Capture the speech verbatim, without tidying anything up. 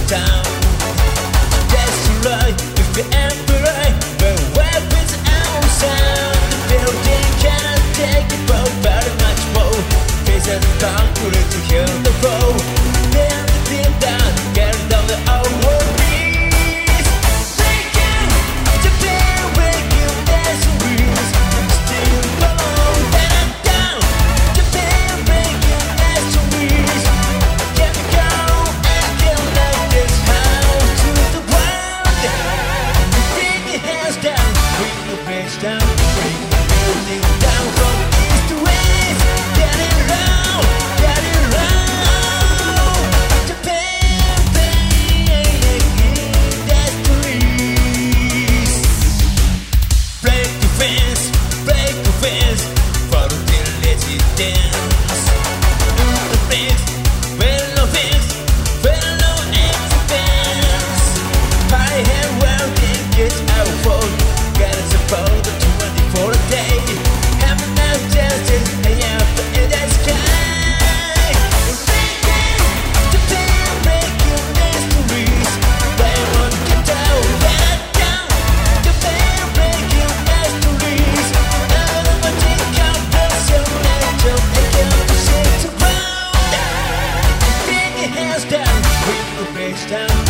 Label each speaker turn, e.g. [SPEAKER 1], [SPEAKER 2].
[SPEAKER 1] down. That's right, if the emperor, the weapons out sound. The building cannot take it, but very much more. Face at the concrete to hear the flow. Then the team down, get down the outward beats. Breaking, Japan, breaking their wheels. Still alone, then down. Japan, breaking their wheels. Can we go and kill like this house to the ground? Bring your hands down, bring your face down, bring the building down from east to west. Get it round, get it round. Japan, breaking their wheels. Break the fence, break the fence, for the lazy dance. The fence, well no fence, well no empty fence. I have well can get out for, got us about the twenty-four a day. Have enough chances, and after in the sky. Japan, breaking mysteries. They won't get down, let down. Japan, breaking mysteries. Now the magic of the soul angel, they can't push it around. Bring your hands down, bring your face down.